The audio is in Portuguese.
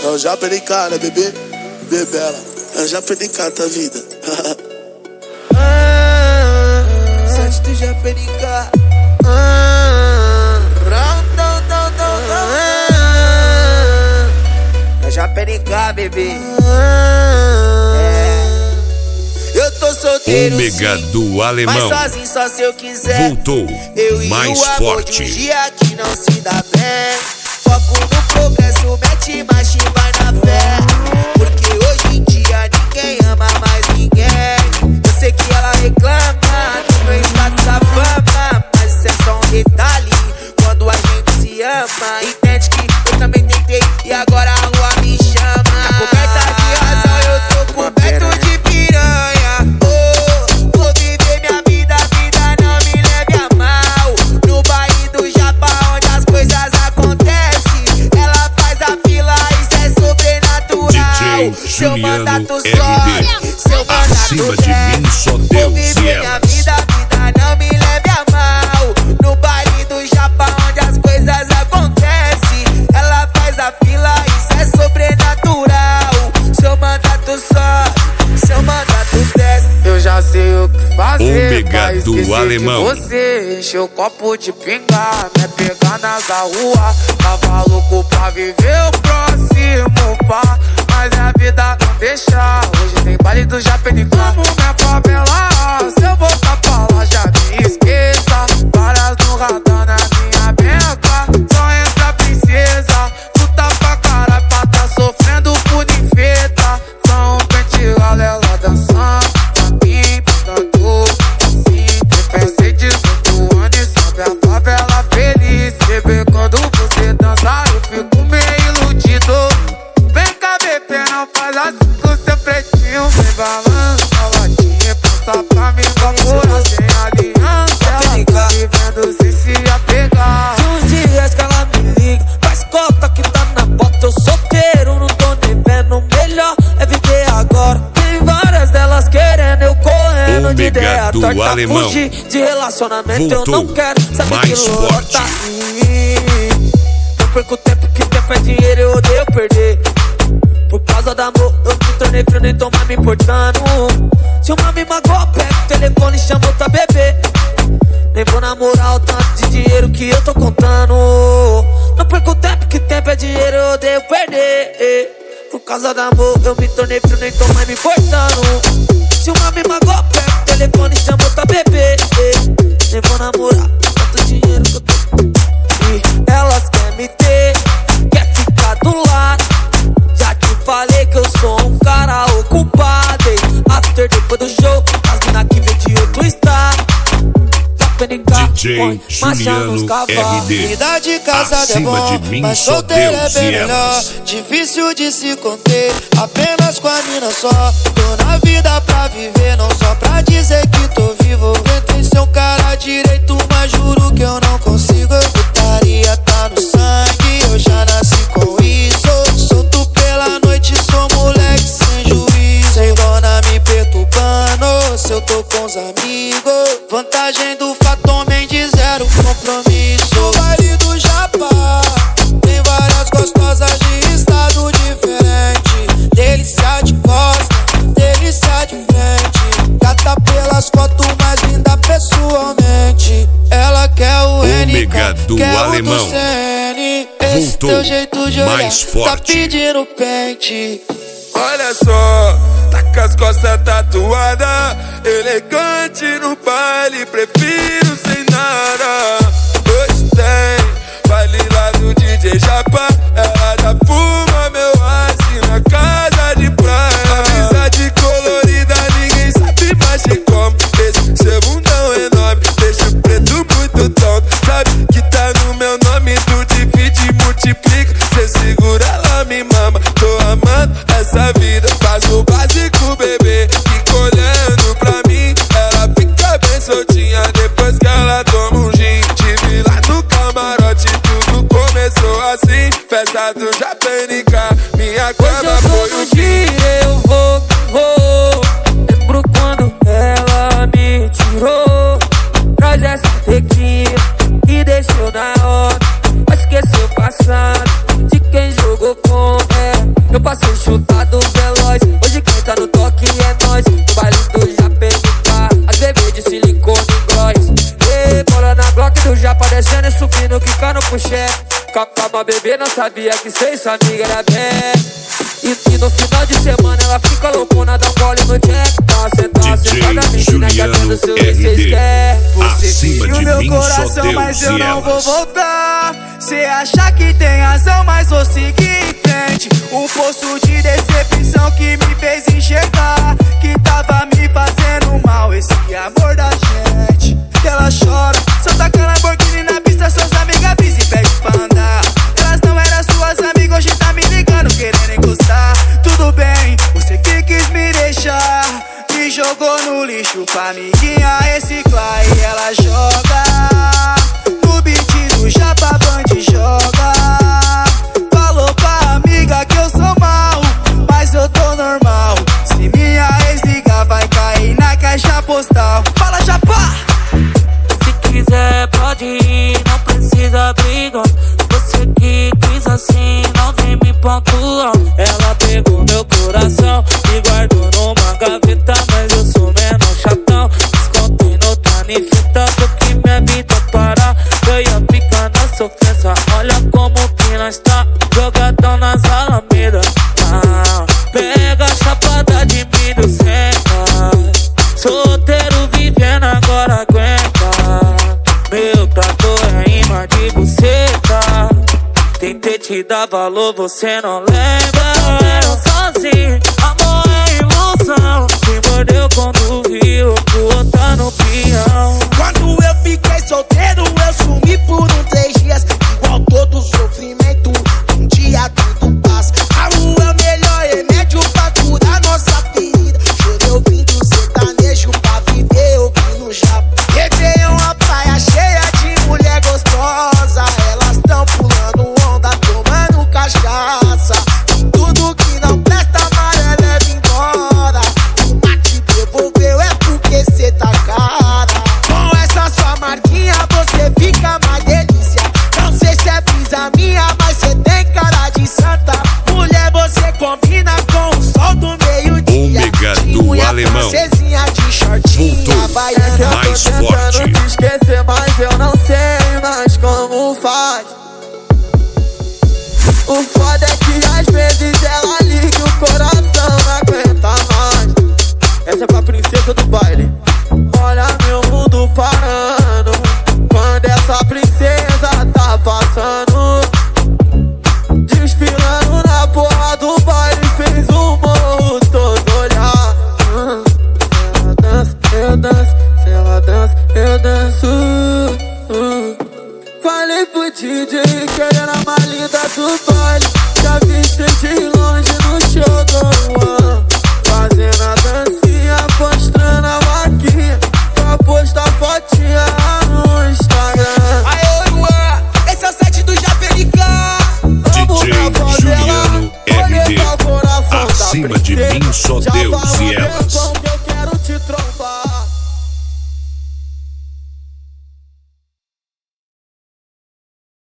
É o Japerica, né, bebê? Bebela, é o Japerica, tá vida. Sete do Japerica. É Japerica, bebê. Eu tô solteiro, Ômega sim, do Alemão. mas sozinho só se eu quiser. Voltou Eu e mais o amor forte. de um dia que não se dá bem. Foco no progresso, mete marcha e vai na fé. Porque hoje em dia ninguém ama mais ninguém. Eu sei que ela reclama do meu status da fama, mas isso é só um detalhe. Quando a gente se ama, entende que eu também tentei e agora a rua me chama. Tá coberta de razão, eu tô coberto de piranha. Oh, vou viver minha vida, a vida não me leve a mal. No baile do Japa, onde as coisas acontecem, ela faz a fila, isso é sobrenatural. DJ Seu Juliano mandato RD. sobe, seu mandato Acima de mim só Vou Deus e viver minha elas. vida, a vida não me leve a mal. No baile do Japa, onde as coisas acontecem, ela faz a fila, isso é sobrenatural. Seu mandato sobe, seu mandato desce. Eu já sei o que fazer Ômega pra do esquecer Alemão. de você. Encher o copo de pinga, me pegar nessa rua. Tava louco pra viver o próximo pá, mas a vida não deixa. Hoje tem baile do Japerica. Como minha favela, se eu voltar pra lá já me esqueça. Várias no radar na minha beca, só entra a princesa. Tu tá pra caralho pra tá sofrendo por infeta. Só um pente ela dançando pra mim, dando assim. Eu pensei 18 anos e sobe a favela feliz. Bebê, quando você dança eu fico meio iludido. Vem cá, bebê, não faz assim com seu pretinho. Vem balança a latinha, passa pra mim, vapora sem aliança. Ela tá vivendo sem se apegar. De uns dias que ela me liga, faz cota que tá na bota. Eu solteiro, não tô devendo. Melhor é viver agora. Tem várias delas querendo, eu correndo de Ômega ideia do torta. Alemão. Fugir de relacionamento, Voltou eu não quero saber mais que forte. tá aí. Não perco tempo, que tempo é dinheiro, eu odeio perder. Por causa do amor, eu me tornei frio, nem tô mais me importando. Se uma me magoa, pega o telefone e chama outra bebê. Nem vou namorar o tanto de dinheiro que eu tô contando. Não perco tempo, que tempo é dinheiro, eu odeio perder. Por causa do amor, eu me tornei frio, nem tô mais me importando. Se uma me magoa, pega o telefone e chama outra bebê. Nem vou namorar tanto dinheiro que eu tô. E elas querem me ter, quer ficar do lado. Já te falei que eu sou um cara ocupado, hein? After, depois do show, as mina que vem de outro estado. DJ Juliano RD. Vida de casada é Acima bom, de mim mas só solteiro é Deus bem e melhor. elas. Difícil de se conter, apenas com a mina só. Tô na vida pra viver, não só pra dizer que tô vivo. Tentei ser um cara direito, mas juro que eu não consigo. Putaria tá no sangue, eu já nasci com isso. Solto pela noite, sou moleque sem juízo. Sem dona me perturbando, se eu tô com os amigos. Vantagem do fato homem de zero compromisso. No baile do Japa, tem várias gostosas de estado diferente. Delícia de costa, delícia de frente. Cata pelas fotos mais linda pessoalmente. Ela quer o Ômega NK, do quer Alemão. o do CN. Esse Voltou teu jeito de olhar mais tá forte. pedindo pente. Olha só, tá com as costas tatuadas, elegante no baile, prefiro sem nada. Hoje tem baile lá do DJ Japa, ela já fuma meu ice na casa de praia. Amizade colorida, ninguém sabe mais de como. Esse seu bundão enorme, deixa o preto muito tonto. Sabe que tá no meu nome, tu divide e multiplica. Cê segura, ela me mama, tô amando essa vida. Faz o básico, bebê, fica olhando pra mim. Ela fica bem soltinha depois que ela toma um gin. Tive lá no camarote, tudo começou assim. Festa do Japerica, minha cama foi o fim. Eu vou. Lembro quando ela me tirou. Traz essa tequila e deixou na hora. Esqueceu o passado de quem jogou com ela. passo chutado veloz. Hoje quem tá no toque é nós. No baile do JPK, as bebês de silicone gloss. E bola na Glock do Japa descendo e subindo, quicando pro chefe. Calma, bebê, não sabia que cê e sua amiga era best. E no final de semana ela fica loucona, dá um gole no jack. Tá sentada, menina, que até do seu cês quer. Você feriu meu coração, mas eu não vou voltar. Cê acha que tem razão, mas vou seguir em frente. Um poço de decepção que me fez enxergar que tava me fazendo mal esse amor da gente. Que ela chora, só taca Lamborghini na pista, suas amigas brisa e pede pra andar. Elas não eram suas amigas, hoje tá me ligando, querendo encostar. Tudo bem, você que quis me deixar, me jogou no lixo pra amiguinha reciclar. E ela joga no beat do Japa Band, joga. Falou pra amiga que eu sou mal, mas eu tô normal. Se minha ex ligar, vai cair na caixa postal. Fala, Japa! Se quiser pode ir, não precisa brigar. Você que quis assim, não vem me pontuar. Ela pegou meu coração e guardou numa gaveta, mas eu sou menor chatão. Descontei no tanifita, porque minha vida parar. Eu ia ficar na sofrência, olha como que nós tá jogadão nas alamedas. Pega a chapada de milho, senta. Solteiro vivendo, agora aguenta. Meu trator é imã de buceta. Tentei te dar valor, você não lembra. Solteiro sozinho, amor é ilusão. Se mordeu quando viu o outro tá no peão. Quando eu fiquei solteiro, eu sumi por 3 dias. Igual todo sofrimento, um dia tudo passa. A rua é o melhor remédio pra curar nossa ferida. Chorei ouvindo sertanejo pra viver ouvindo Japa. Reveio uma praia cheia de mulher gostosa. Elas tão pulando onda, tomando cachaça. E tudo que não presta, amarela leva embora. O mate devolveu é porque cê tá cara. Com essa sua marquinha você fica mais delícia. Não sei se é brisa minha, mas cê tem cara de santa. Mulher, você combina com o sol do meio-dia. Ômega do Alemão De shortinha, baiana. mais Eu tô tentando forte. te esquecer, mas eu não sei mais como faz. O foda é que às vezes ela liga e o coração não aguenta mais. Essa é pra princesa do baile. Olha meu mundo parando quando essa princesa tá passando. Desfilando na porra do baile, fez o morro todo olhar. Ela dança, eu danço. Se ela dança, eu danço. Falei pro DJ querendo a mais linda do baile. Já vi de longe